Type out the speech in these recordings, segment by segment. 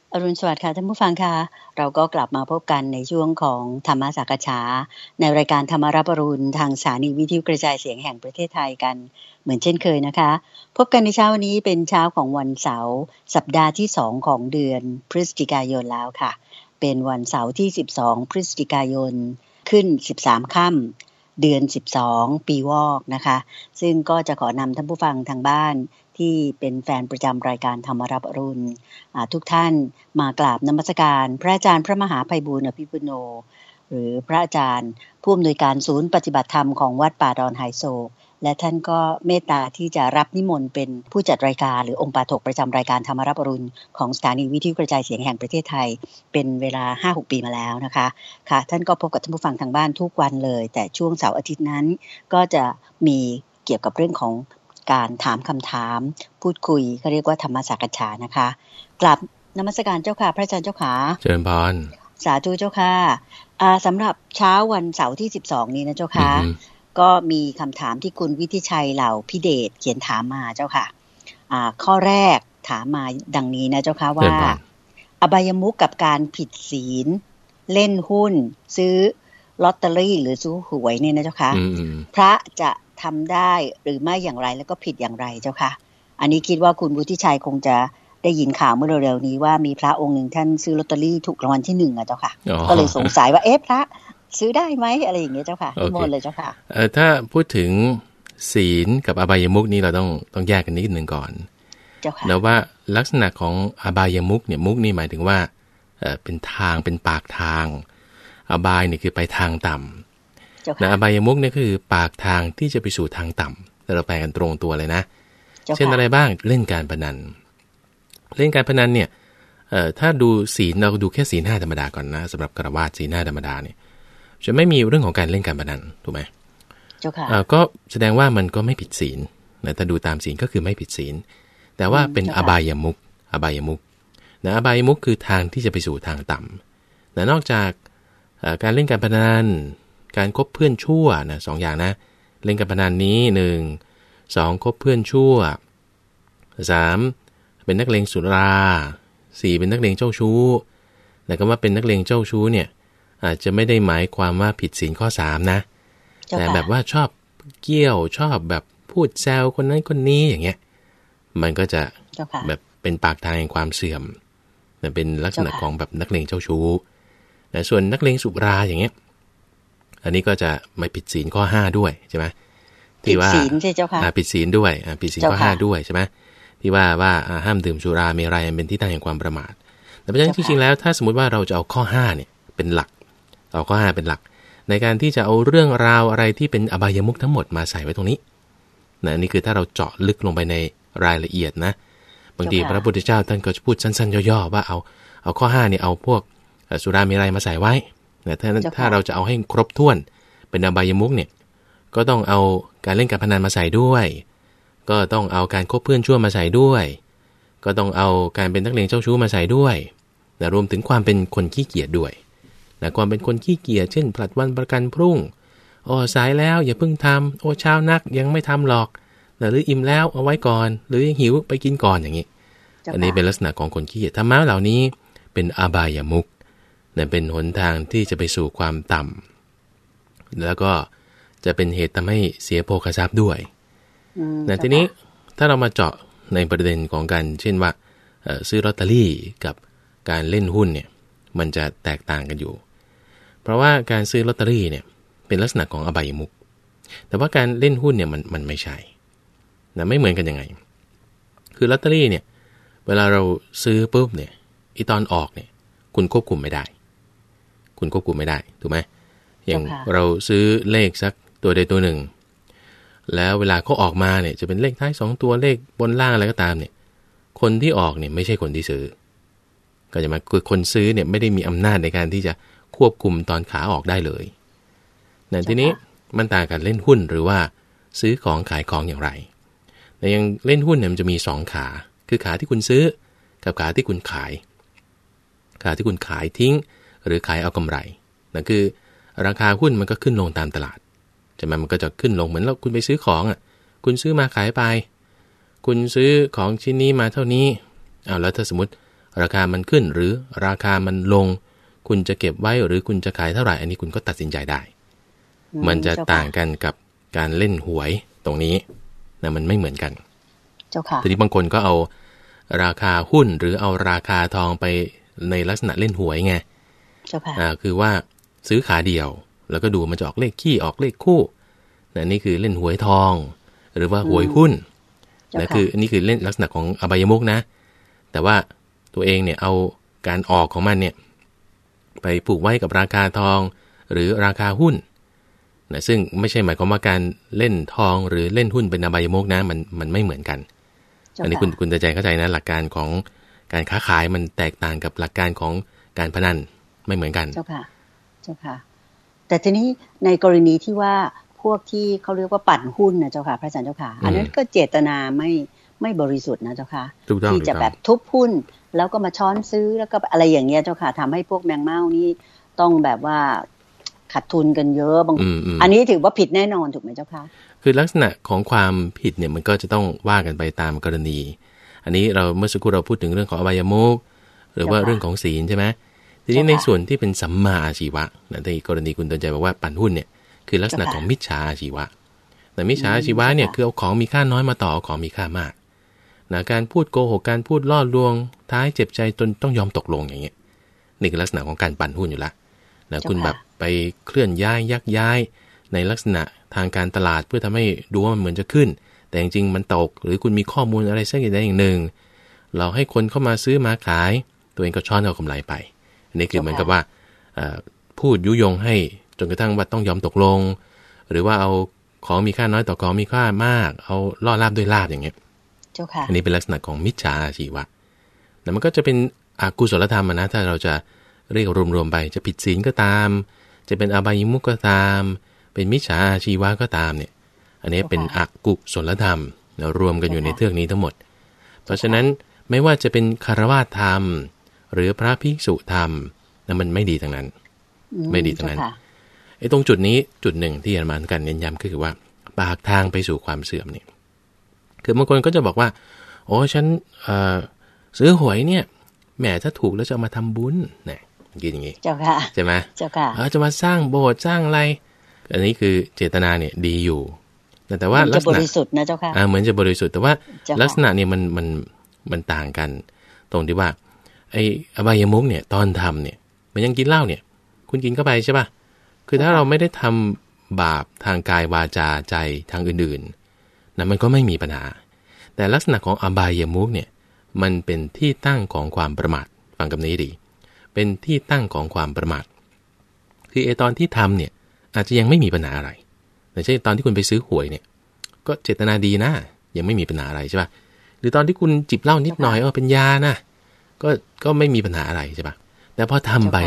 อรุณสวัสดิ์ค่ะท่านผู้ฟังค่ะเราก็กลับมาพบกันในช่วงของธรรมสักฉาในรายการธรรมรับอรุณทางสถานีวิทยุกระจายเสียงแห่งประเทศไทยกันเหมือนเช่นเคยนะคะพบกันในเช้าวันนี้เป็นเช้าของวันเสาร์สัปดาห์ที่2ของเดือนพฤศจิกายนแล้วค่ะเป็นวันเสาร์ที่12พฤศจิกายนขึ้น13ค่ำเดือน12ปีวอกนะคะซึ่งก็จะขอนำท่านผู้ฟังทางบ้านที่เป็นแฟนประจำรายการธรรมรับอรุณทุกท่านมากราบนมัสการพระอาจารย์พระมหาไพบูลย์อภิปุโนหรือพระอาจารย์ผู้อำนวยการศูนย์ปฏิบัติธรรมของวัดป่าดอนไหโศกและท่านก็เมตตาที่จะรับนิมนต์เป็นผู้จัดรายการหรือองค์ปาฐกประจำรายการธรรมรับอรุณของสถานีวิทยุกระจายเสียงแห่งประเทศไทยเป็นเวลา 5-6 ปีมาแล้วนะคะค่ะท่านก็พบกับท่านผู้ฟังทางบ้านทุกวันเลยแต่ช่วงเสาร์อาทิตย์นั้นก็จะมีเกี่ยวกับเรื่องของการถามคำถามพูดคุยเขาเรียกว่าธรรมสักฉานะคะกลับนมัสการเจ้าค่ะพระอาจารย์เจ้าค่ะเจริญพรสาธุเจ้าค่ะสำหรับเช้าวันเสาร์ที่12นี้นะเจ้าค่ะก็มีคำถามที่คุณวิทิชัยเหล่าพิเดชเขียนถามมาเจ้าค่ะข้อแรกถามมาดังนี้นะเจ้าค่ะว่าอบายมุขกับการผิดศีลเล่นหุ้นซื้อลอตเตอรี่หรือซื้อหวยเนี่ยนะเจ้าค่ะพระจะทำได้หรือไม่อย่างไรแล้วก็ผิดอย่างไรเจ้าค่ะอันนี้คิดว่าคุณวุฒิชัยคงจะได้ยินข่าวเมื่อเร็วๆนี้ว่ามีพระองค์หนึ่งท่านซื้อลอตเตอรี่ถูกรางวัลที่1อ่ะเจ้าค่ะก็เลยสงสัยว่าพระซื้อได้ไหมอะไรอย่างเงี้ยเจ้าค่ะนิมนต์เลยเจ้าค่ะถ้าพูดถึงศีลกับอบายมุขนี่เราต้องแยกกันนิดนึงก่อนเจ้าค่ะแล้วว่าลักษณะของอบายมุขเนี่ยมุขนี่หมายถึงว่าเป็นทางเป็นปากทางอบายเนี่ยคือไปทางต่ำนะอบายมุขเนี่ยคือปากทางที่จะไปสู่ทางต่ำแต่เราแปลกันตรงตัวเลยนะเช่นอะไรบ้างเล่นการพนันเนี่ยถ้าดูศีลเราดูแค่ศีล5ธรรมดาก่อนนะสำหรับฆราวาสศีล5ธรรมดาเนี่ยจะไม่มีเรื่องของการเล่นการพนันถูกไหมเจ้าค่ะก็แสดงว่ามันก็ไม่ผิดศีลนะถ้าดูตามศีลก็คือไม่ผิดศีลแต่ว่าเป็นอบายมุขนะอบายมุขคือทางที่จะไปสู่ทางต่ำนะนอกจากการเล่นการพนันการคบเพื่อนชั่วนะ2อย่างนะเล่นการพนันนี้1 2คบเพื่อนชั่ว3เป็นนักเลงสุรา4เป็นนักเลงเจ้าชู้แต่คำว่าเป็นนักเลงเจ้าชู้เนี่ยอาจจะไม่ได้หมายความว่าผิดศีลข้อ3นะแต่แบบว่าชอบเกี้ยวชอบแบบพูดแซวคนนั้นคนนี้อย่างเงี้ยมันก็จะแบบเป็นปากทางแห่งความเสื่อมเป็นลักษณะของแบบนักเลงเจ้าชู้แต่ส่วนนักเลงสุราอย่างเงี้ยอันนี้ก็จะไม่ผิดศีลข้อ5ด้วยใช่ไหมที่ว่าผิดศีลใช่เจ้าค่ะผิดศีลด้วยผิดศีลข้อ5ด้วยใช่ไหมที่ว่าห้ามดื่มสุราเมรัยเป็นที่ตั้งแห่งความประมาทแต่เพราะฉะนั้นจริงๆแล้วถ้าสมมุติว่าเราจะเอาข้อ5เนี่ยเป็นหลักเอาข้อ5เป็นหลักในการที่จะเอาเรื่องราวอะไรที่เป็นอบายมุขทั้งหมดมาใส่ไว้ตรงนี้นะนี่คือถ้าเราเจาะลึกลงไปในรายละเอียดนะบางทีพระพุทธเจ้าท่านก็จะพูดสั้นๆย่อๆว่าเอาข้อ5เนี่ยเอาพวกสุราเมรัยมาใส่ไว้นะถ้าเราจะเอาให้ครบถ้วนเป็นอบายมุขเนี่ยก็ต้องเอาการเล่นการพนันมาใส่ด้วยก็ต้องเอาการคบเพื่อนชั่วมาใส่ด้วยก็ต้องเอาการเป็นนักเลงเจ้าชู้มาใส่ด้วยนะรวมถึงความเป็นคนขี้เกียจด้วยนะความเป็นคนขี้เกียจเช่นผลัดวันประกันพรุ่งสายแล้วอย่าเพิ่งทำเช้านักยังไม่ทำหรอกนะหรืออิ่มแล้วเอาไว้ก่อนหรือหิวไปกินก่อนอย่างนี้อันนี้เป็นลักษณะของคนขี้เกียจธรรมะเหล่านี้เป็นอบายมุขนะเป็นหนทางที่จะไปสู่ความต่ำแล้วก็จะเป็นเหตุทำให้เสียโภคทรัพย์ด้วยนะทีนี้ถ้าเรามาเจาะในประเด็นของการเช่นว่าซื้อลอตเตอรี่กับการเล่นหุ้นเนี่ยมันจะแตกต่างกันอยู่เพราะว่าการซื้อลอตเตอรี่เนี่ยเป็นลักษณะของอบายมุขแต่ว่าการเล่นหุ้นเนี่ยมันไม่ใช่นะไม่เหมือนกันยังไงคือลอตเตอรี่เนี่ยเวลาเราซื้อปุ๊บเนี่ยอีตอนออกเนี่ยคุณควบคุมไม่ได้ถูกไหมอย่างเราซื้อเลขสักตัวใดตัวหนึ่งแล้วเวลาเขาออกมาเนี่ยจะเป็นเลขท้าย2ตัวเลขบนล่างอะไรก็ตามเนี่ยคนที่ออกเนี่ยไม่ใช่คนที่ซื้อก็จะมาคือคนซื้อเนี่ยไม่ได้มีอำนาจในการที่จะควบคุมตอนขาออกได้เลยแต่ทีนี้มันต่างกันเล่นหุ้นหรือว่าซื้อของขายของอย่างไรแต่ยังเล่นหุ้นเนี่ยมันจะมี2ขาคือขาที่คุณซื้อกับขาที่คุณขายทิ้งหรือขายเอากำไรนั่นคือราคาหุ้นมันก็ขึ้นลงตามตลาดใช่ไหมมันก็จะขึ้นลงเหมือนแล้วคุณไปซื้อของคุณซื้อมาขายไปคุณซื้อของชิ้นนี้มาเท่านี้แล้วถ้าสมมติราคามันขึ้นหรือราคามันลงคุณจะเก็บไว้หรือคุณจะขายเท่าไหร่อันนี้คุณก็ตัดสินใจได้มันจะต่างกันกับการเล่นหวยตรงนี้นะมันไม่เหมือนกันเจ้าค่ะทีนี้บางคนก็เอาราคาหุ้นหรือเอาราคาทองไปในลักษณะเล่นหวยไงเจ้าค่ะคือว่าซื้อขาเดียวแล้วก็ดูมันจะออกเลขคี่ออกเลขคู่นี่คือเล่นหวยทองหรือว่าหวยหุ้นคือนี่คือเล่นลักษณะของอบายมุขนะแต่ว่าตัวเองเนี่ยเอาการออกของมันเนี่ยไปผูกไว้กับราคาทองหรือราคาหุ้นนะซึ่งไม่ใช่หมายความว่าการเล่นทองหรือเล่นหุ้นเป็นอบายมุขนะมันไม่เหมือนกันอันนี้คุณใจเข้าใจนะหลักการของการค้าขายมันแตกต่างกับหลักการของการพนันไม่เหมือนกันเจ้าค่ะเจ้าค่ะแต่ทีนี้ในกรณีที่ว่าพวกที่เขาเรียกว่าปั่นหุ้นนะเจ้าค่ะพระอาจารย์เจ้าค่ะอันนั้นก็เจตนาไม่บริสุทธิ์นะเจ้าค่ะที่จะแบบทุบหุ้นแล้วก็มาช้อนซื้อแล้วก็อะไรอย่างเงี้ยเจ้าค่ะทำให้พวกแมงเม่านี่ต้องแบบว่าขาดทุนกันเยอะบางอันนี้ถือว่าผิดแน่นอนถูกไหมเจ้าค่ะคือลักษณะของความผิดเนี่ยมันก็จะต้องว่ากันไปตามกรณีอันนี้เราเมื่อสักครู่เราพูดถึงเรื่องของอบายมุขหรือว่าเรื่องของศีลใช่ไหมทีนี้ในส่วนที่เป็นสัมมาอาชีวะในกรณีคุณเตือนใจบอกว่าปั่นหุ้นเนี่ยคือลักษณะของมิจฉาอาชีวะแต่มิจฉาอาชีวะเนี่ยคือเอาของมีค่าน้อยมาต่อของมีค่ามากนะการพูดโกหกการพูดล่อลวงท้ายเจ็บใจจนต้องยอมตกลงอย่างเงี้ยนี่คือลักษณะของการปั่นหุ้นอยู่แล้วนะคุณแบบไปเคลื่อนย้ายยักย้ายในลักษณะทางการตลาดเพื่อทำให้ดูว่ามันเหมือนจะขึ้นแต่จริงๆมันตกหรือคุณมีข้อมูลอะไรสักอย่างหนึ่งเราให้คนเข้ามาซื้อมาขายตัวเองก็ช้อนเอากำไรไปอันนี้คือเหมือนกับว่าพูดยุยงให้จนกระทั่งว่าต้องยอมตกลงหรือว่าเอาของมีค่าน้อยต่อของมีค่ามากเอาล่อลาบด้วยลาบอย่างเงี้ยอันนี้เป็นลักษณะของมิจฉาอาชีวะแต่มันก็จะเป็นอกุศลธรรมนะถ้าเราจะเรียกรวมๆไปจะผิดศีลก็ตามจะเป็นอบายมุขก็ตามเป็นมิจฉาอาชีวะก็ตามเนี่ยอันนี้เป็นอกุศลธรรมรวมกันอยู่ในเทือกนี้ทั้งหมดเพราะฉะนั้นไม่ว่าจะเป็นคฤหัสถ์ธรรมหรือพระภิกษุธรรมนั้นมันไม่ดีทั้งนั้นไม่ดีทั้งนั้นไอ้ตรงจุดนี้จุดหนึ่งที่อาจารย์กันเน้นย้ำก็คือว่าปากทางไปสู่ความเสื่อมเนี่ยคือบางคนก็จะบอกว่าโอ้ฉันซื้อหวยเนี่ยแหมถ้าถูกแล้วจะมาทำบุญเนี่ยกินอย่างงี้เจ้าค่ะใช่ไหมเจ้าค่ะจะมาสร้างโบสถ์สร้างอะไรอันนี้คือเจตนาเนี่ยดีอยู่แต่ว่าลักษณะบริสุทธิ์นะเจ้าค่ะเหมือนจะบริสุทธิ์แต่ว่าลักษณะเนี่ยมันต่างกันตรงที่ว่าไอ้อบายมุขเนี่ยตอนทำเนี่ยมันยังกินเหล้าเนี่ยคุณกินเข้าไปใช่ป่ะคือถ้าเราไม่ได้ทำบาปทางกายวาจาใจทางอื่นๆนะมันก็ไม่มีปัญหาแต่ลักษณะของอบายมุขเนี่ยมันเป็นที่ตั้งของความประมาทฟังคำนี้ดีเป็นที่ตั้งของความประมาทคือไอ้ตอนที่ทำเนี่ยอาจจะยังไม่มีปัญหาอะไรแต่เช่นตอนที่คุณไปซื้อหวยเนี่ยก็เจตนาดีนะยังไม่มีปัญหาอะไรใช่ป่ะหรือตอนที่คุณจิบเหล้านิดหน่อยเป็นยานะก็ไม่มีปัญหาอะไรใช่ป่ะแต่พอทำไป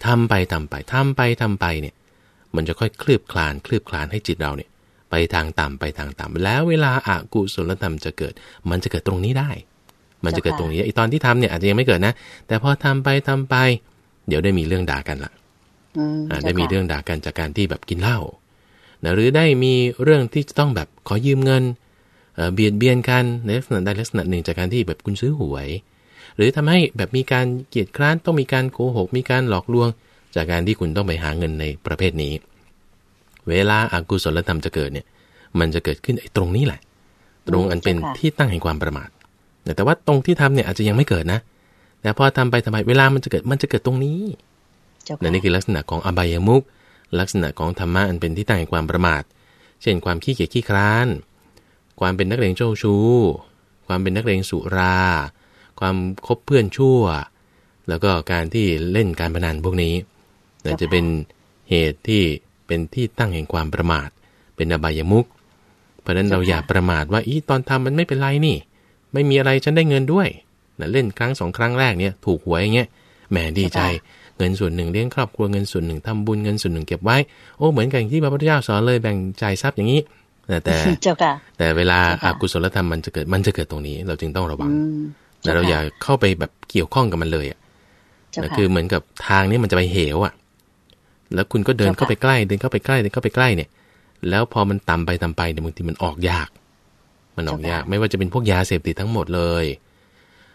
เนี่ยมันจะค่อยคลืบคลานให้จิตเราเนี่ยไปทางต่ำแล้วเวลาอกุศลธรรมจะเกิดมันจะเกิดตรงนี้ได้มันจะเกิดตรงนี้ไอ้ตอนที่ทำเนี่ยอาจจะยังไม่เกิดนะแต่พอทำไปเดี๋ยวได้มีเรื่องด่ากันละได้มีเรื่องด่ากันจากการที่แบบกินเหล้าหรือได้มีเรื่องที่จะต้องแบบขอยืมเงินเบียดเบียนกันในลักษณะใดลักษณะหนึ่งจากการที่แบบคุณซื้อหวยหรือทำให้แบบมีการเกียดคร้านต้องมีการโกหกมีการหลอกลวงจากการที่คุณต้องไปหาเงินในประเภทนี้เวลาอกุศลธรรมจะเกิดเนี่ยมันจะเกิดขึ้นไอ้ตรงนี้แหละตรงอันเป็นที่ตั้งแห่งความประมาทแต่ว่าตรงที่ทำเนี่ยอาจจะยังไม่เกิดนะแต่พอทำไปเวลามันจะเกิดตรงนี้นี่คือลักษณะของอบายมุขลักษณะของธรรมะอันเป็นที่ตั้งแห่งความประมาทเช่นความขี้เกียจขี้คร้านความเป็นนักเลงเจ้าชู้ความเป็นนักเลงสุราความคบเพื่อนชั่วแล้วก็การที่เล่นการพนันพวกนี้จะเป็นเหตุที่เป็นที่ตั้งแห่งความประมาทเป็นอบายมุขเพราะนั้นเราอย่าประมาทว่าตอนทำมันไม่เป็นไรนี่ไม่มีอะไรฉันได้เงินด้วยเล่นครั้ง2ครั้งแรกเนี่ยถูกหวยอย่างเงี้ยแหมดีใจเงินส่วนหนึ่งเลี้ยงครอบครัวเงินส่วนหนึ่งทำบุญเงินส่วนหนึ่งเก็บไว้โอ้เหมือนกันที่พระพุทธเจ้าสอนเลยแบ่งจ่ายทรัพย์อย่างนี้แต่เวลาอกุศลธรรมมันจะเกิดตรงนี้เราจึงต้องระวังแต่เราอย่าเข้าไปแบบเกี่ยวข้องกับมันเลยคือเหมือนกับทางนี้มันจะไปเหวแล้วคุณก็เดินเข้าไปใกล้เนี่ยแล้วพอมันต่ำไปเนี่ยบางทีมันออกยากไม่ว่าจะเป็นพวกยาเสพติดทั้งหมดเลย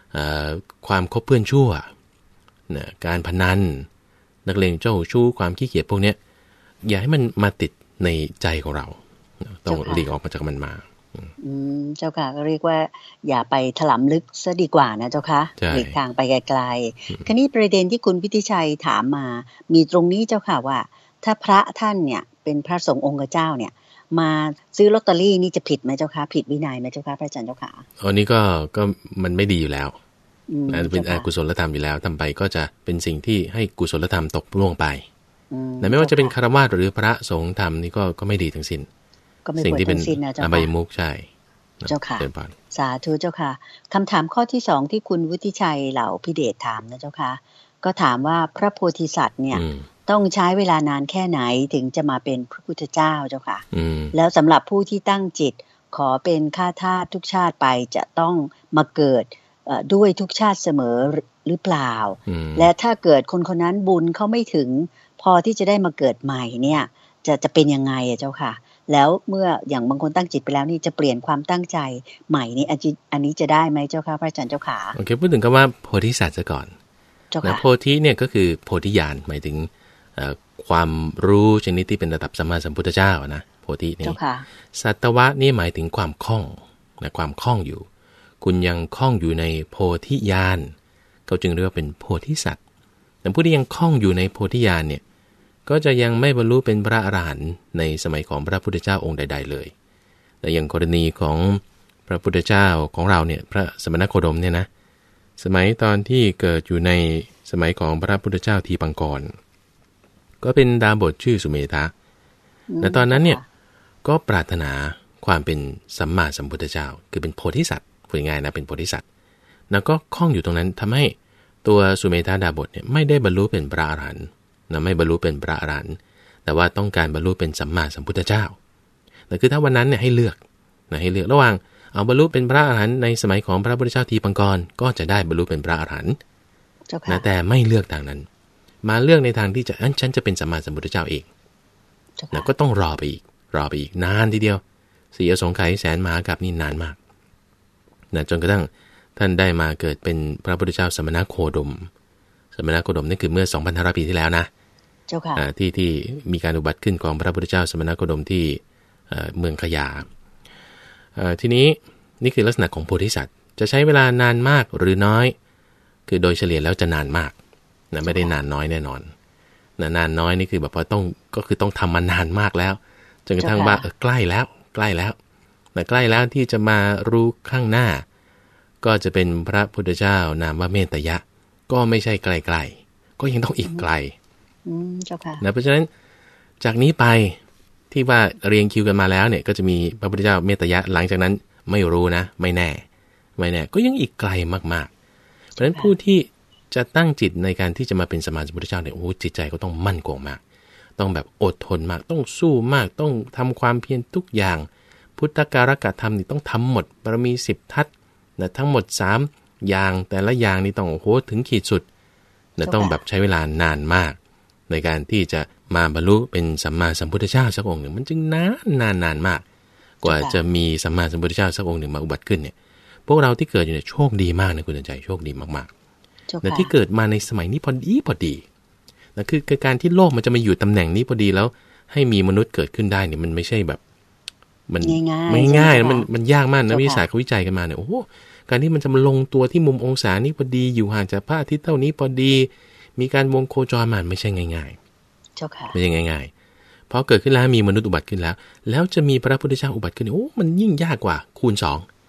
ความคบเพื่อนชั่วนะการพนันนักเลงเจ้าชู้ความขี้เกียจพวกนี้อย่าให้มันมาติดในใจของเราต้องหลีกออกมาจากมันมาเจ้าค่ะก็เรียกว่าอย่าไปถลำลึกซะดีกว่านะเจ้าค่ะหลีกทางไปไกลๆคราวนี้ประเด็นที่คุณวิทิชัยถามมามีตรงนี้เจ้าค่ะว่าถ้าพระท่านเนี่ยเป็นพระสงฆ์องค์เจ้าเนี่ยมาซื้อลอตเตอรี่นี่จะผิดไหมเจ้าค่ะผิดวินัยไหมเจ้าค่ะพระอาจารย์เจ้าค่ะอันนี้ก็มันไม่ดีอยู่แล้วเป็นอกุศลธรรมอยู่แล้วทำไปก็จะเป็นสิ่งที่ให้กุศลธรรมตกล่วงไปแต่ไม่ว่าจะเป็นฆราวาสหรือพระสงฆ์ทำนี่ก็ไม่ดีทั้งสิ้นสิ่งที่เป็นอบายมุขใช่เจ้าค่ะสาธุเจ้าค่ะคำถามข้อที่2ที่คุณวุฒิชัยเหล่าพิเดชถามนะเจ้าค่ะก็ถามว่าพระโพธิสัตว์เนี่ยต้องใช้เวลานานแค่ไหนถึงจะมาเป็นพระพุทธเจ้าเจ้าค่ะแล้วสำหรับผู้ที่ตั้งจิตขอเป็นข้าทาสทุกชาติไปจะต้องมาเกิดด้วยทุกชาติเสมอหรือเปล่าและถ้าเกิดคนคนนั้นบุญเขาไม่ถึงพอที่จะได้มาเกิดใหม่เนี่ยจะเป็นยังไงเจ้าค่ะแล้วเมื่ออย่างบางคนตั้งจิตไปแล้วนี่จะเปลี่ยนความตั้งใจใหม่นี่อันนี้จะได้ไหมเจ้าค่ะพระอาจารย์เจ้าค่ะโอเคพูดถึงคำว่าโพธิสัตว์ซะก่อนนะโพธิเนี่ยก็คือโพธิญาณหมายถึงความรู้ชนิดที่เป็นระดับสัมมาสัมพุทธเจ้านะโพธินี่สัตวะนี่หมายถึงความคล่องนะความคล่องอยู่คุณยังคล่องอยู่ในโพธิญาณเขาจึงเรียกว่าเป็นโพธิสัตว์แต่ผู้ที่ยังคล่องอยู่ในโพธิญาณเนี่ยก็จะยังไม่บรรลุเป็นพระอรหันต์ในสมัยของพระพุทธเจ้าองค์ใดๆเลยแต่อย่างกรณีของพระพุทธเจ้าของเราเนี่ยพระสมณโคดมเนี่ยนะสมัยตอนที่เกิดอยู่ในสมัยของพระพุทธเจ้าทีปังกรก็เป็นดาบทชื่อสุเมธะและตอนนั้นเนี่ยก็ปรารถนาความเป็นสัมมาสัมพุทธเจ้าคือเป็นโพธิสัตว์พูดง่ายๆนะเป็นโพธิสัตว์แล้วก็คล้องอยู่ตรงนั้นทำให้ตัวสุเมธาดาบทเนี่ยไม่ได้บรรลุเป็นพระอรหันต์นะไม่บรรลุเป็นพระอรหันต์แต่ว่าต้องการบรรลุเป็นสัมมาสัมพุทธเจ้าแต่คือถ้าวันนั้นเนี่ยให้เลือกนะให้เลือกระหว่างเอาบรรลุเป็นพระอรหันต์ในสมัยของพระพุทธเจ้าทีปังกรก็จะได้บรรลุเป็นพระอรหันต์นะแต่ไม่เลือกทางนั้นมาเลือกในทางที่ฉันจะเป็นสัมมาสัมพุทธเจ้าเองนะก็ต้องรอไปอีกนานทีเดียวสีอสงไขยแสนมหากัปนี่นานมากนะจนกระทั่งท่านได้มาเกิดเป็นพระพุทธเจ้าสมณโคดมนี่คือเมื่อ 2,500 ปีที่แล้วนะเจ้าค่ะที่มีการอุบัติขึ้นของพระพุทธเจ้าสมณโคดมที่เมืองขยาทีนี้นี่คือลักษณะของโพธิสัตว์จะใช้เวลานานมากหรือน้อยคือโดยเฉลี่ยแล้วจะนานมากนะไม่ได้นานน้อยแน่นอนนะนานน้อยนี่คือแบบว่าต้องทำมานานมากแล้วจนกระทั่งว่าใกล้แล้วนะใกล้แล้วที่จะมารู้ข้างหน้าก็จะเป็นพระพุทธเจ้านามว่าเมตยะก็ไม่ใช่ไกลๆก็ยังต้องอีกไกลนะเพราะฉะนั้นจากนี้ไปที่ว่าเรียงคิวกันมาแล้วเนี่ยก็จะมีพระพุทธเจ้าเมตยะหลังจากนั้นไม่รู้นะไม่แน่ก็ยังอีกไกลมากๆเพราะฉะนั้นผู้ที่จะตั้งจิตในการที่จะมาเป็นสัมมาสัมพุทธเจ้าเนี่ยโอ้จิตใจก็ต้องมั่นคงมากต้องแบบอดทนมากต้องสู้มากต้องทำความเพียรทุกอย่างพุทธการกธรรมนี่ต้องทำหมดบารมี10ทัศนะทั้งหมด3อย่างแต่ละอย่างนี่ต้องโอ้โหถึงขีดสุดนะต้องแบบใช้เวลานานมากในการที่จะมาบรรลุเป็นสัมมาสัมพุทธเจ้าสักองค์หนึ่งมันจึงนานมากกว่าจะมีสัมมาสัมพุทธเจ้าสักองค์หนึ่งมาอุบัติขึ้นเนี่ยพวกเราที่เกิดอยู่เนี่ยโชคดีมากนะคุณใจโชคดีมากๆแต่ที่เกิดมาในสมัยนี้พอดีนะคือการที่โลกมันจะมาอยู่ตำแหน่งนี้พอดีแล้วให้มีมนุษย์เกิดขึ้นได้เนี่ยมันไม่ใช่แบบมันไม่ง่ายมันยากมากนะวิทยาศาสตร์เขาวิจัยกันมาเนี่ยโอ้โหการที่มันจะมาลงตัวที่มุมองศานี้พอดีอยู่ห่างจากพระอาทิตย์เท่านี้พอดีมีการวงโคจรมันไม่ใช่ง่ายๆไม่ใช่ง่ายๆพอเกิดขึ้นแล้วมีมนุษย์อุบัติขึ้นแล้วจะมีพระพุทธเจ้าอุบัติขึ้นโอ้มันยิ่งยากกว่าคูณ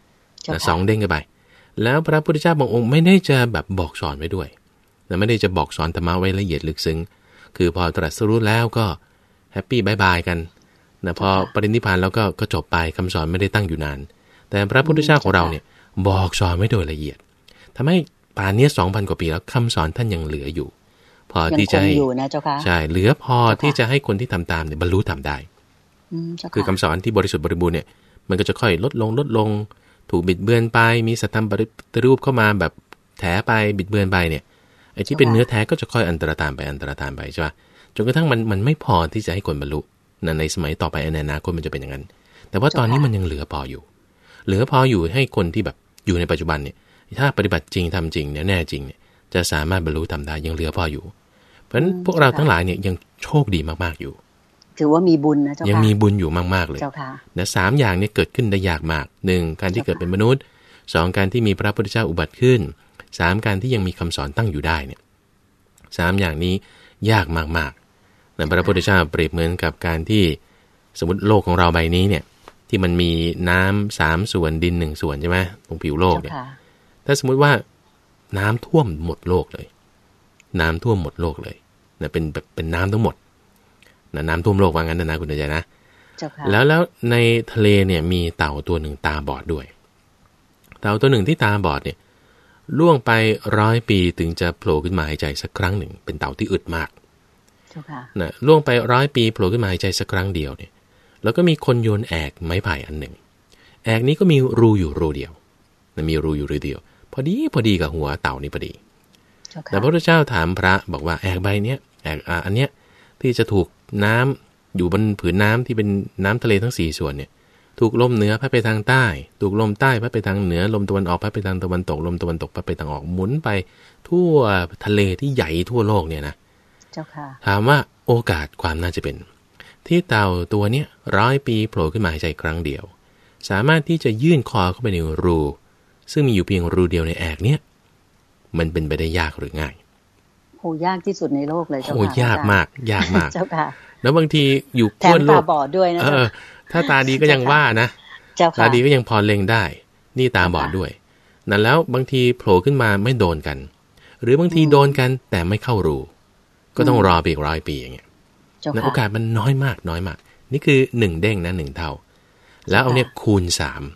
2นะ2เด้งกันไปแล้วพระพุทธเจ้าบางองค์ไม่ได้จะแบบบอกสอนไว้ด้วยนะไม่ได้จะบอกสอนธรรมะไว้ละเอียดลึกซึ้งคือพอตรัสรู้แล้วก็แฮปปี้บายบายกันนะพอปรินิพพานแล้วก็จบไปคำสอนไม่ได้ตั้งอยู่นานแต่พระพุทธเจ้าของเราเนี่ยบอกสอนไว้โดยละเอียดทำให้ป่านนี้ 2,000 กว่าปีแล้วคำสอนท่านยังเหลืออยู่พอที่จะให้ใช่เหลือพอที่จะให้คนที่ทำตามเนี่ยบรรลุทำได้คือคำสอนที่บริสุทธิ์บริบูรณ์เนี่ยมันก็จะค่อยลดลงถูกบิดเบือนไปมีสัทธรรมปฏิรูปเข้ามาแบบแถไปบิดเบือนไปเนี่ยไอ้ที่เป็นเนื้อแท้ก็จะค่อยอันตรธานไปใช่ป่ะจนกระทั่งมันไม่พอที่จะให้คนบรรลุในสมัยต่อไปในอนาคตมันจะเป็นอย่างนั้นแต่ว่าตอนนี้มันยังเหลือพออยู่ให้คนที่แบบอยู่ในปัจจุบันเนี่ยถ้าปฏิบัติจริงทำจริงเนี่ยแน่จริงเนี่ยจะสามารถบรรลุธรรมได้ยังเหลือพออยู่เพราะฉะนั้นพวกเราทั้งหลายเนี่ยยังโชคดีมากๆอยู่ถือว่ามีบุญนะเจ้าค่ะยังมีบุญอยู่มากๆเลยเจ้าค่ะนะ3อย่างนี้เกิดขึ้นได้ยากมาก1การที่เกิดเป็นมนุษย์2การที่มีพระพุทธเจ้าอุบัติขึ้น3การที่ยังมีคำสอนตั้งอยู่ได้เนี่ย3อย่างนี้ยากมากๆนะพระพุทธเจ้าเปรียบเหมือนกับการที่สมมติโลกของเราใบนี้เนี่ยที่มันมีน้ำ3ส่วนดิน1ส่วนใช่ไหมตรงผิวโลกเนี่ยถ้าสมมติว่าน้ำท่วมหมดโลกเลยน้ำท่วมหมดโลกเลยนะเป็นน้ำทั้งหมดนะน้ำท่วมโลกว่างั้นนะคุณใจนะแล้วในทะเลเนี่ยมีเต่าตัวหนึ่งตาบอดด้วยเต่าตัวหนึ่งที่ตาบอดเนี่ยล่วงไป100 ปีถึงจะโผล่ขึ้นมาหายใจสักครั้งหนึ่งเป็นเต่าที่อึดมากนะล่วงไป100 ปีโผล่ขึ้นมาหายใจสักครั้งเดียวเนี่ยแล้วก็มีคนโยนแอกไม้ไผ่อันหนึ่งแอกนี้ก็มีรูอยู่รูเดียวนะมีรูอยู่รูเดียวพอดีกับหัวเต่านี่พอดีแต่พระพุทธเจ้าถามพระบอกว่าแอกใบเนี้ยแอกอันเนี้ยที่จะถูกน้ำอยู่บนผืนน้ำที่เป็นน้ำทะเลทั้ง4ส่วนเนี่ยถูกลมเหนือพัดไปทางใต้ถูกลมใต้พัดไปทางเหนือลมตะวันออกพัดไปทางตะวันตกลมตะวันตกพัดไปทางออกหมุนไปทั่วทะเลที่ใหญ่ทั่วโลกเนี่ยนะเจ้าค่ะถามว่าโอกาสความน่าจะเป็นที่เต่าตัวเนี้ย100 ปีโผล่ขึ้นมาหายใจครั้งเดียวสามารถที่จะยื่นคอเข้าไปในรูซึ่งมีอยู่เพียงรูเดียวในแอกเนี้ยมันเป็นไปได้ยากหรือง่ายโหยากที่สุดในโลกเลยเจ้าค่ะโหยากมากยากมากเจ้าค่ะแล้วบางทีอยู่ก้นโลกตาบอดด้วยนะถ้าตาดีก็ยังว่านะตาดีก็ยังพอเล็งได้นี่ตาบอดด้วยนั่นแล้วบางทีโผล่ขึ้นมาไม่โดนกันหรือบางทีโดนกันแต่ไม่เข้ารูก็ต้องรอไปอีก100 ปีอย่างเงี้ยโอกาสมันน้อยมากนี่คือ1เด้งนะ1เท่าแล้วเอาเนี่ยคูณ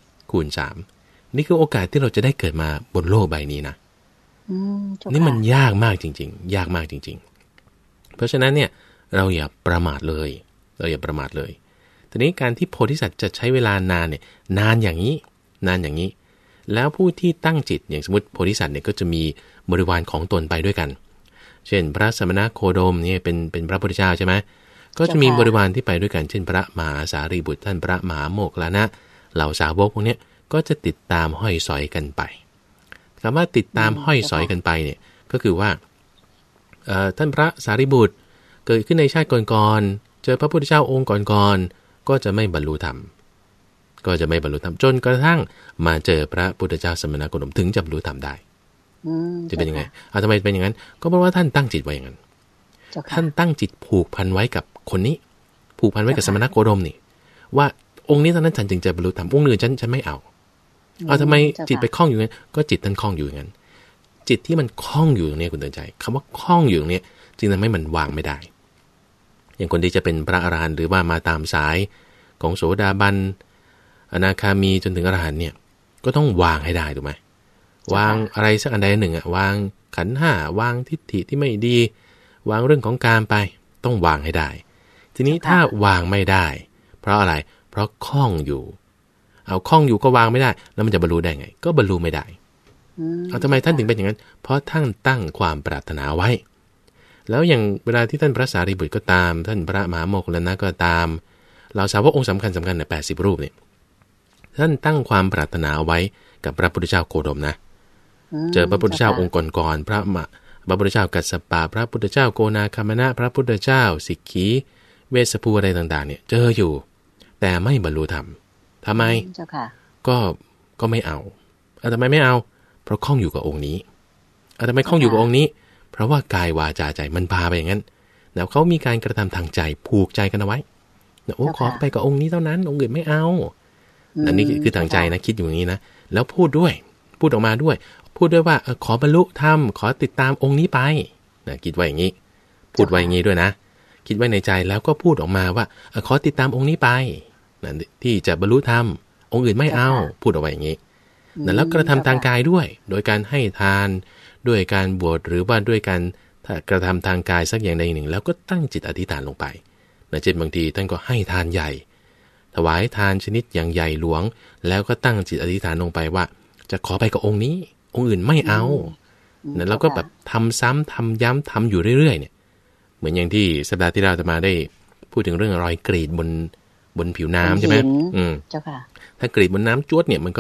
3นี่คือโอกาสที่เราจะได้เกิดมาบนโลกใบนี้นะนี่มันยากมากจริงๆยากมากจริงๆเพราะฉะนั้นเนี่ยเราอย่าประมาทเลยทีนี้การที่โพธิสัตว์จะใช้เวลานานเนี่ยนานอย่างนี้แล้วผู้ที่ตั้งจิตอย่างสมมติโพธิสัตว์เนี่ยก็จะมีบริวารของตนไปด้วยกันเช่นพระสมณโคดมเนี่ยเป็นพระพุทธเจ้าใช่ไหมก็จะมีบริวารที่ไปด้วยกันเช่นพระมหาสารีบุตรท่านพระมหาโมคคัลลานะเหล่าสาวกพวกนี้ก็จะติดตามห้อยสอยกันไปคำว่าติดตามห้อยสอยกันไปเนี่ยก็คือว่าท่านพระสารีบุตรเกิดขึ้นในชาติก่อนๆเจอพระพุทธเจ้าองค์ก่อนๆก็จะไม่บรรลุธรรมจนกระทั่งมาเจอพระพุทธเจ้าสมณโคดมถึงจะบรรลุธรรมได้จะเป็นยังไงทำไมเป็นอย่างนั้นก็เพราะว่าท่านตั้งจิตไว้อย่างนั้นท่านตั้งจิตผูกพันไว้กับคนนี้ผูกพันไว้กับสมณโคดมนี่ว่าองค์นี้เท่านั้นฉันจึงจะบรรลุธรรมองค์อื่นฉันไม่เอาทำไมจิตไปคล้องอยู่งั้นก็จิตท่านคล้องอยู่อย่างนั้นจิตที่มันคล้องอยู่ตรงนี้คุณเตือนใจคำว่าคล้องอยู่ตรงนี้จึงทำให้มันวางไม่ได้อย่างคนที่จะเป็นพระอรหันต์หรือว่ามาตามสายของโสดาบันอนาคามีจนถึงอรหันต์เนี่ยก็ต้องวางให้ได้ถูกไหมวางอะไรสักอันใดหนึ่งวางขันธ์5วางทิฏฐิที่ไม่ดีวางเรื่องของการไปต้องวางให้ได้ทีนี้ถ้าวางไม่ได้เพราะอะไรเพราะคล้องอยู่เอาคล้องอยู่ก็วางไม่ได้แล้วมันจะบรรลุได้ไงก็บรรลุไม่ได้ทำไมท่านถึงเป็นอย่างนั้นเพราะท่านตั้งความปรารถนาไว้แล้วอย่างเวลาที่ท่านพระสารีบุตรก็ตามท่านพระมหาโมคคัลลานะก็ตามเราสาวกองค์สำคัญเนี่ย80 รูปเนี่ยท่านตั้งความปรารถนาไว้กับพระพุทธเจ้าโคดมนะเจอพระพุทธเจ้าองค์ก่อนๆพระพุทธเจ้ากัสสปะพระพุทธเจ้าโกนาคามนะพระพุทธเจ้าสิกขีเวสสภูอะไรต่างๆเนี่ยเจออยู่แต่ไม่บรรลุธรรมทำไมก็ไม่เอาทำไมไม่เอาเพราะคล้องอยู่กับองค์นี้ทำไมคล้องอยู่กับองค์นี้เพราะว่ากายวาจาใจมันพาไปอย่างนั้นแล้วเขามีการกระทำทางใจผูกใจกันเอาไว้โอ้ขอไปกับองค์นี้เท่านั้นองค์อื่นไม่เอาอันนี้คือทางใจนะคิดอยู่อย่างนี้นะแล้วพูดออกมาด้วยพูดด้วยว่าขอบรรลุธรรมขอติดตามองค์นี้ไปนะคิดไว้อย่างนี้พูดไว้อย่างนี้ด้วยนะคิดไว้ในใจแล้วก็พูดออกมาว่าขอติดตามองค์นี้ไปนะที่จะบรรลุธรรมองค์อื่นไม่เอาพูดเอาไว้อย่างนี้แล้วกระทำทางกายด้วยโดยการให้ทานด้วยการบวชหรือว่าด้วยการกระทำทางกายสักอย่างใดหนึ่งแล้วก็ตั้งจิตอธิษฐานลงไปนะเช่นบางทีท่านก็ให้ทานใหญ่ถวายทานชนิดอย่างใหญ่หลวงแล้วก็ตั้งจิตอธิษฐานลงไปว่าจะขอไปกับองค์นี้องค์อื่นไม่เอานะแล้วก็แบบทำซ้ำทำย้ำทำอยู่เรื่อยๆเนี่ยเหมือนอย่างที่สัปดาห์ที่เราจะมาได้พูดถึงเรื่องรอยกรีดบนผิวน้ำใช่ไหมเจ้าค่ะถ้ากรีดบนน้ำจวดเนี่ยมันก็แบบ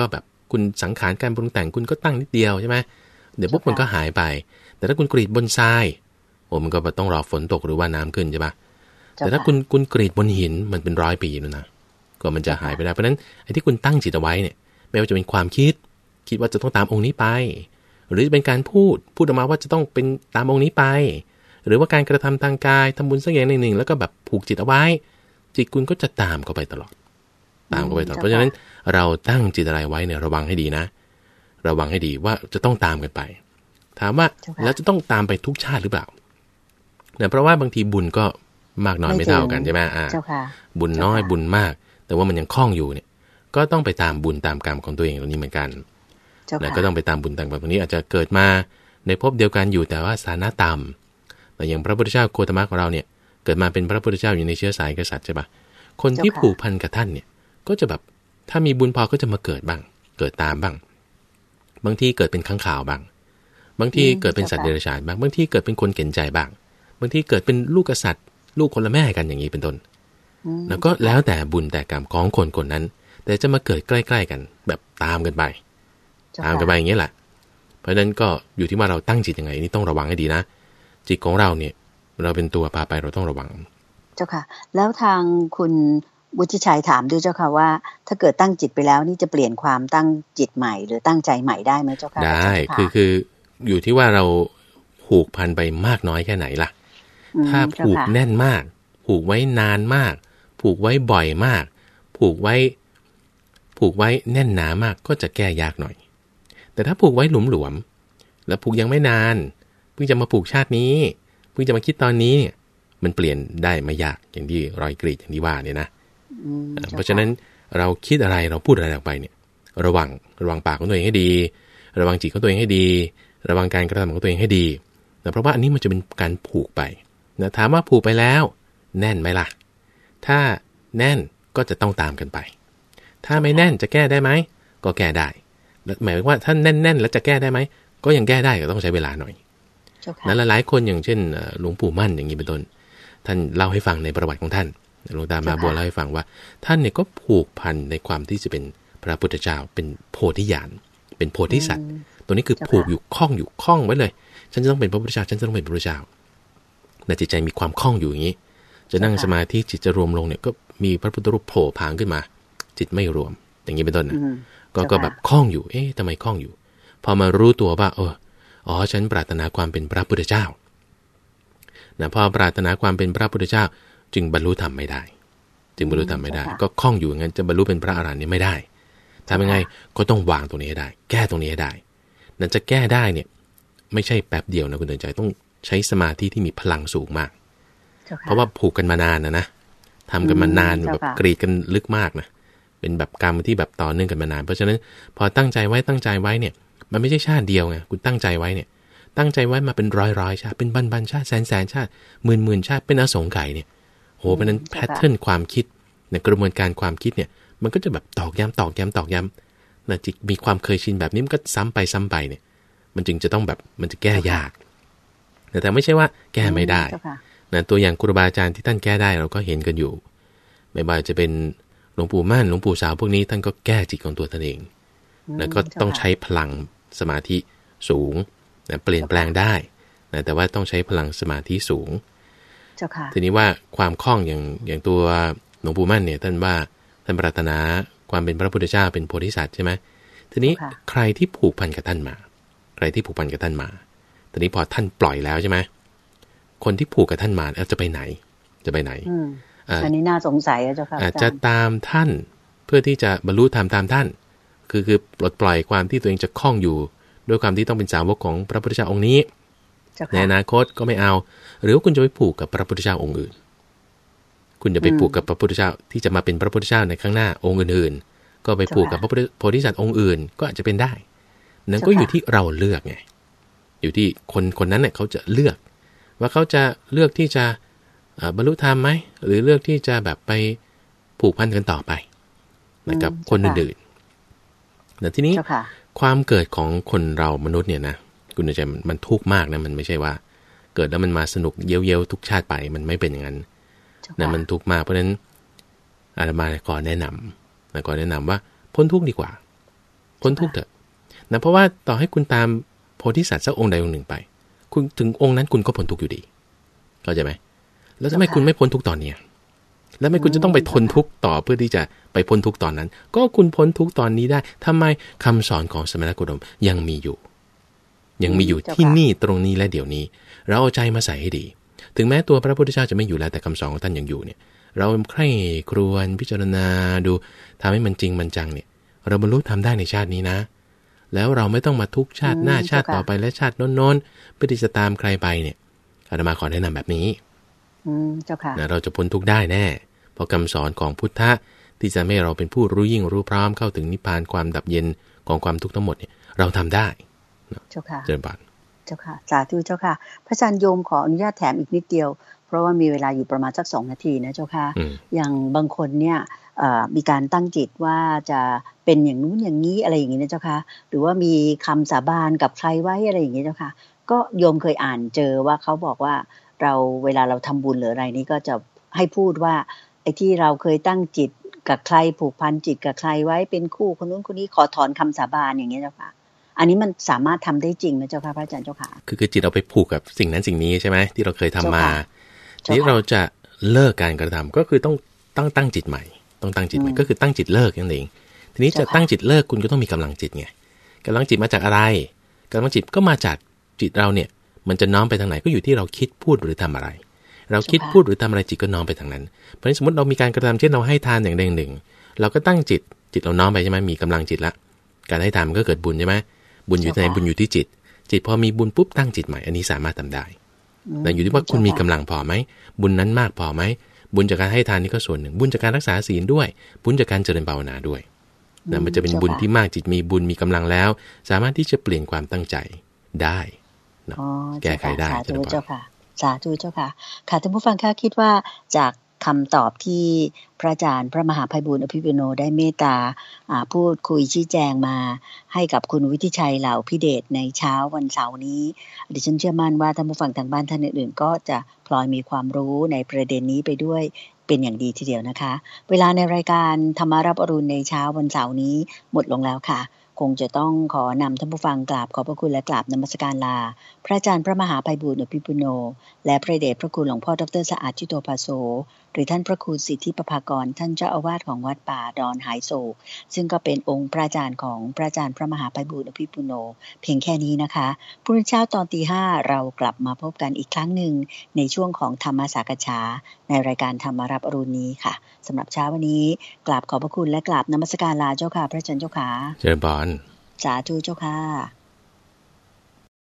คุณสังขารการปรุงแต่งคุณก็ตั้งนิดเดียวใช่ไหมเดี๋ยวปุ๊บมันก็หายไปแต่ถ้าคุณกรีดบนทรายโอ้มันก็ต้องรอฝนตกหรือว่าน้ำขึ้นใช่ปะแต่ถ้าคุณกรีดบนหินมันเป็น100 ปีแล้วนะก็มันจะหายไปได้เพราะฉะนั้นไอ้ที่คุณตั้งจิตเอาไว้เนี่ยไม่ว่าจะเป็นความคิดว่าจะต้องตามองค์นี้ไปหรือจะเป็นการพูดออกมาว่าจะต้องเป็นตามองค์นี้ไปหรือว่าการกระทำทางกายทำบุญสักอย่างหนึ่งแล้วก็แบบผูกจิตเอาไว้จิตคุณก็จะตามเข้าไปตลอดเพราะฉะนั้นเราตั้งจิตอะไรไว้เนี่ยระวังให้ดีนะระวังให้ดีว่าจะต้องตามกันไปถามว่าแล้วจะต้องตามไปทุกชาติหรือเปล่าเนี่ยเพราะว่าบางทีบุญก็มากน้อยไม่เท่ากันใช่ไหมบุญน้อยบุญมากแต่ว่ามันยังคล่องอยู่เนี่ยก็ต้องไปตามบุญตามกรรมของตัวเองตรงนี้เหมือนกันแล้วก็ต้องไปตามบุญตามกรรมตรงนี้อาจจะเกิดมาในภพเดียวกันอยู่แต่ว่าฐานะต่ำแต่อย่างพระพุทธเจ้าโคตมะของเราเนี่ยเกิดมาเป็นพระพุทธเจ้าอยู่ในเชื้อสายกษัตริย์ใช่ปะคนที่ผูกพันกับท่านเนี่ยก็จะแบบถ้ามีบุญพอก็จะมาเกิดบ้างเกิดตามบ้างบางทีเกิดเป็นข้างข่าวบ้างบางทีเกิดเป็นสัตว์เดรัจฉานบ้างบางทีเกิดเป็นคนเข็นใจบ้างบางทีเกิดเป็นลูกกษัตริย์ลูกคนละแม่กันอย่างนี้เป็นต้นแล้วก็แล้วแต่บุญแต่กรรมของคนคนนั้นแต่จะมาเกิดใกล้ๆกันแบบตามกันไปอย่างนี้แหละเพราะฉะนั้นก็อยู่ที่ว่าเราตั้งจิตยังไงนี่ต้องระวังให้ดีนะจิตของเราเนี่ยเราเป็นตัวพาไปเราต้องระวังเจ้าค่ะแล้วทางคุณวุฒิชัยถามด้วยเจ้าค่ะว่าถ้าเกิดตั้งจิตไปแล้วนี่จะเปลี่ยนความตั้งจิตใหม่หรือตั้งใจใหม่ได้ไหมเจ้าค่ะได้คืออยู่ที่ว่าเราผูกพันไปมากน้อยแค่ไหนล่ะถ้าผูกแน่นมากผูกไว้นานมากผูกไว้บ่อยมากผูกไว้แน่นหนามากก็จะแก้ยากหน่อยแต่ถ้าผูกไว้หลวมๆแล้วผูกยังไม่นานเพิ่งจะมาผูกชาตินี้เพิ่งจะมาคิดตอนนี้เนี่ยมันเปลี่ยนได้ไม่ยากอย่างที่รอยกรีดอย่างที่ว่าเนี่ยนะเพราะฉะนั้นเราคิดอะไรเราพูดอะไรออกไปเนี่ยระวังปากของตัวเองให้ดีระวังจิตของตัวเองให้ดีระวังการกระทำของตัวเองให้ดีนะเพราะว่าอันนี้มันจะเป็นการผูกไปนะถามว่าผูกไปแล้วแน่นไหมล่ะถ้าแน่นก็จะต้องตามกันไปถ้าไม่แน่นจะแก้ได้ไหมก็แก้ได้หมายว่าถ้าแน่นๆแล้วจะแก้ได้ไหมก็ยังแก้ได้ก็ต้องใช้เวลาหน่อยนั้นหลายๆคนอย่างเช่นหลวงปู่มั่นอย่างนี้เป็นต้นท่านเล่าให้ฟังในประวัติของท่านหลวงตามาบัวเล่าให้ฟังว่าท่านเนี่ยก็ผูกพันในความที่จะเป็นพระพุทธเจ้าเป็นโพธิญาณเป็นโพธิสัตว์ตัวนี้คือผูกอยู่คล้องไว้เลยฉันจะต้องเป็นพระพุทธเจ้าฉันจะต้องเป็นพระพุทธเจ้าในจิตใจมีความคล้องอยู่อย่างนี้จะนั่งสมาธิจิตจะรวมลงเนี่ยก็มีพระพุทธรูปโผล่ผางขึ้นมาจิตไม่รวมอย่างนี้เป็นต้นนะก็แบบคล้องอยู่ทำไมคล้องอยู่พอมารู้ตัวว่าฉันปรารถนาความเป็นพระพุทธเจ้านะพอปรารถนาความเป็นพระพุทธเจ้าจึงบรรลุธรรมไม่ได้ก็คล้องอยู่งั้นจะบรรลุเป็นพระอรหันต์นี่ไม่ได้ทำยังไงก็ต้องวางตรงนี้ให้ได้แก้ตรงนี้ให้ได้นั่นจะแก้ได้เนี่ยไม่ใช่แป๊บเดียวนะคุณเตือนใจต้องใช้สมาธิที่มีพลังสูงมากเพราะว่าผูกกันมานานนะทำกันมานานแบบกรีดกันลึกมากนะเป็นแบบกรรมที่แบบต่อเนื่องกันมานานเพราะฉะนั้นพอตั้งใจไว้เนี่ยมันไม่ใช่ชาติเดียวไงคุณตั้งใจไว้เนี่ยตั้งใจไว้มาเป็นร้อยชาติเป็นบันชาติแสนชาติหมื่นชาติเป็นอสงไขยเนี่ยโหเพราะนั้นแพทเทิร์นความคิดในกระบวนการความคิดเนี่ยมันก็จะแบบตอกย้ำนะจิตมีความเคยชินแบบนี้มันก็ซ้ำไปเนี่ยมันจึงจะต้องแบบมันจะแก้ยากแต่ไม่ใช่ว่าแก้ไม่ได้นะตัวอย่างครูบาอาจารย์ที่ท่านแก้ได้เราก็เห็นกันอยู่ไม่ว่าจะเป็นหลวงปู่มั่นหลวงปู่สาวพวกนี้ท่านก็แก้จิตของตัวท่านเองแล้วก็ต้องใช้พลังสมาธิสูงนะเปลี่ยนแปลงได้นะแต่ว่าต้องใช้พลังสมาธิสูงทีนี้ว่าความคล่องอย่างตัวหลวงปู่มั่นเนี่ยท่านว่าท่านปรารถนาความเป็นพระพุทธเจ้าเป็นโพธิสัตว์ใช่ไหมทีนี้ใครที่ผูกพันกับท่านมาทีนี้พอท่านปล่อยแล้วใช่ไหมคนที่ผูกกับท่านมาจะไปไหนอันนี้น่าสงสัยเจ้าค่ะจะตามท่านเพื่อที่จะบรรลุธรรมตามท่านคือปลดปล่อยความที่ตัวเองจะคล้องอยู่ด้วยความที่ต้องเป็นสาวกของพระพุทธเจ้าองค์นี้ในอนาคตก็ไม่เอาหรือว่าคุณจะไปผูกกับพระพุทธเจ้าองค์อื่นคุณจะไปผูกกับพระพุทธเจ้าที่จะมาเป็นพระพุทธเจ้าในข้างหน้าองค์อื่นๆก็ไปผูกกับพระโพธิสัตว์องค์อื่นก็อาจจะเป็นได้นั่นก็อยู่ที่เราเลือกไงอยู่ที่คนนั้นเนี่ยเขาจะเลือกว่าเขาจะเลือกที่จะบรรลุธรรมไหมหรือเลือกที่จะแบบไปผูกพันกันต่อไปกับคนอื่นๆแต่ทีนี้ความเกิดของคนเรามนุษย์เนี่ยนะคุณใจมันทุกข์มากนะมันไม่ใช่ว่าเกิดแล้วมันมาสนุกเย้ยๆทุกชาติไปมันไม่เป็นอย่างนั้นนะมันทุกข์มากเพราะฉะนั้นอาตมาขอแนะนำว่าพ้นทุกข์ดีกว่าพ้นทุกข์เถอะนะเพราะว่าต่อให้คุณตามโพธิสัตว์สักองค์ใดองค์หนึ่งไปคุณถึงองค์นั้นคุณก็พ้นทุกข์อยู่ดีเข้าใจไหมแล้วทำไมคุณไม่พ้นทุกข์ตอนนี้แล้วไม่คุณจะต้องไปทนทุกข์ต่อเพื่อที่จะไปพ้นทุกข์ตอนนั้นก็คุณพ้นทุกข์ตอนนี้ได้ทำไมคำสอนของสมณโคดมยังมีอยู่ที่นี่ตรงนี้และเดี๋ยวนี้เราเอาใจมาใส่ให้ดีถึงแม้ตัวพระพุทธเจ้าจะไม่อยู่แล้วแต่คำสอนของท่านยังอยู่เนี่ยเราใคร่ครวญพิจารณาดูทำให้มันจริงมันจังเนี่ยเราบรรลุทำได้ในชาตินี้นะแล้วเราไม่ต้องมาทุกชาติหน้าชาติต่อไปและชาติโน้นๆเพื่อที่จะตามใครไปเนี่ยอาตมาขอแนะนำแบบนี้เจ้าค่ะนะเราจะพ้นทุกข์ได้แน่เพราะคำสอนของพุทธะที่จะให้เราเป็นผู้รู้ยิ่งรู้พร้อมเข้าถึงนิพพานความดับเย็นของความทุกข์ทั้งหมดเนี่ยเราทำได้เจ้าค่ะเจริญพรเจ้าค่ะสาธุเจ้าค่ะพระอาจารย์โยมขออนุญาตแถมอีกนิดเดียวเพราะว่ามีเวลาอยู่ประมาณสัก2 นาทีนะเจ้าค่ะอย่างบางคนเนี่ยมีการตั้งจิตว่าจะเป็นอย่างนู้นอย่างนี้อะไรอย่างนี้นะเจ้าค่ะหรือว่ามีคำสาบานกับใครไว้อะไรอย่างนี้เจ้าค่ะก็โยมเคยอ่านเจอว่าเขาบอกว่าเราเวลาเราทำบุญหรืออะไรนี่ก็จะให้พูดว่าไอ้ที่เราเคยตั้งจิตกับใครผูกพันจิตกับใครไว้เป็นคู่คนนู้นคนนี้ขอถอนคำสาบานอย่างนี้เจ้าค่ะอันนี้มันสามารถทำได้จริงไหมเจ้าค่ะพระอาจารย์เจ้าค่ะคือจิตเราไปผูกกับสิ่งนั้นสิ่งนี้ใช่ไหมที่เราเคยทำมาทีนี้เราจะเลิกการกระทำก็คือต้องตั้งจิตใหม่ต้องตั้งจิตใหม่ก็คือตั้งจิตเลิกนั่นเองทีนี้จะตั้งจิตเลิกคุณก็ต้องมีกำลังจิตไงกำลังจิตมาจากอะไรกำลังจิตก็มาจากจิตเราเนี่ยมันจะน้อมไปทางไหนก็อยู่ที่เราคิดพูดหรือทำอะไรเราคิดพูดหรือทำอะไรจิตก็น้อมไปทางนั้นเพราะฉะนั้นสมมติเรามีการกระทำเช่นเราให้ทานอย่างใดอย่างหนึ่งเราก็ตั้งจิตเราน้อมไปใช่ไหมมีกำลังจิตละการให้ทานมันก็เกิดบุญใช่ไหมบุญอยู่ที่ไหนบุญอยู่ที่จิตพอมีบุญปุ๊บตั้งจิตใหม่อันนี้สามารถทำได้แต่อยู่ที่ว่าคุณมีกำลังพอไหมบุญนั้นมากพอไหมบุญจากการให้ทานนี่ก็ส่วนหนึ่งบุญจากการรักษาศีลด้วยบุญจากการเจริญภาวนาด้วยนะมันจะเป็นบุญที่มากจิตมีบุญมีกำลังแล้วสามารถที่จะเปลี่ยนความตั้งใจได้นะแก้ไขได้สาธุเจ้าค่ะสาธุเจ้าค่ะค่ะท่านผู้ฟังคะคิดว่าจากคำตอบที่พระอาจารย์พระมหาไพบูลย์อภิปุโนได้เมตตาพูดคุยชี้แจงมาให้กับคุณวิทิชัยเหล่าพิเดชในเช้าวันเสาร์นี้ดิฉันเชื่อมั่นว่าท่านผู้ฟังทางบ้านท่านอื่นๆก็จะพลอยมีความรู้ในประเด็นนี้ไปด้วยเป็นอย่างดีทีเดียวนะคะเวลาในรายการธรรมารับอรุณในเช้าวันเสาร์นี้หมดลงแล้วค่ะคงจะต้องขอนำท่านผู้ฟังกราบขอบพระคุณและกราบนมัสการลาพระอาจารย์พระมหาไพบูลย์อภิปุโนและพระเดชพระคุณหลวงพ่อดร.สะอาดจิโตภาโสหรือท่านพระครูสิทธิประภากรท่านเจ้าอาวาสของวัดป่าดอนหายโศกซึ่งก็เป็นองค์พระอาจารย์ของพระอาจารย์พระมหาไพบูลย์อภิปุโนเพียงแค่นี้นะคะพรุ่งนี้เช้าตอน 5:00 เรากลับมาพบกันอีกครั้งหนึ่งในช่วงของธรรมสักฉาในรายการธรรมารับอรุณนี้ค่ะสำหรับเช้าวันนี้กราบขอบพระคุณและกราบนมัสการลาเจ้าค่ะพระอาจารย์เจ้าค่ะเจริญพรสาธุเจ้าค่ะ